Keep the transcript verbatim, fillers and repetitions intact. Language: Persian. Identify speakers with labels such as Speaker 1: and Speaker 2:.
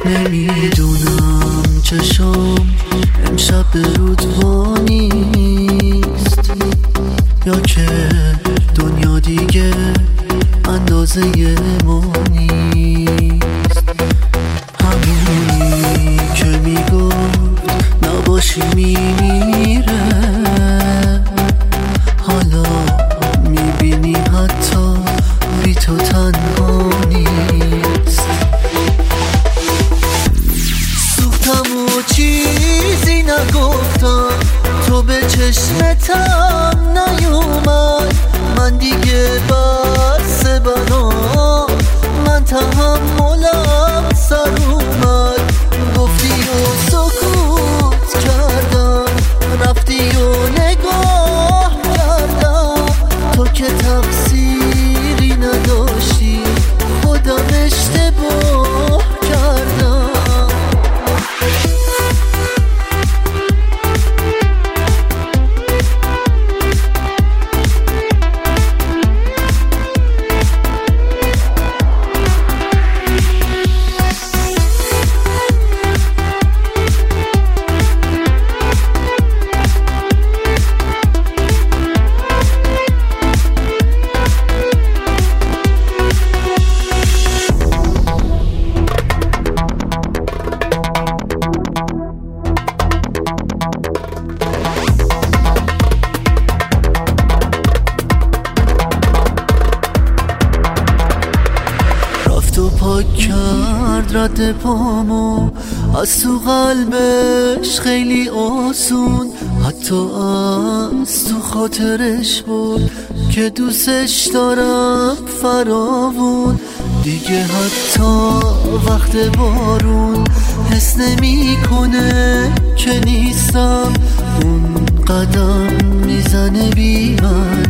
Speaker 1: نمیدونم چشم امشب به رود نیست یا که دنیا دیگه اندازه ما نیست. همونی که میگفت نباشی میمیره حالا میبینی حتی بی تو تنها نیست. سوختم و چیزی نگفتم تو به چشمتم نیومد من دیگه بس بنا من تحملم سر اومد گفتی و سکوت کردم رفتی و نگاه کردم تو که تقصیری نداشتی خودم اشتباه کردم. تو پاک کرد رد پامو از تو قلبش خیلی آسون حتی از تو خاطرش بود که دوستش دارم فراوون دیگه حتی وقت بارون حس نمی کنه که نیستم اون قدم میزنه بی من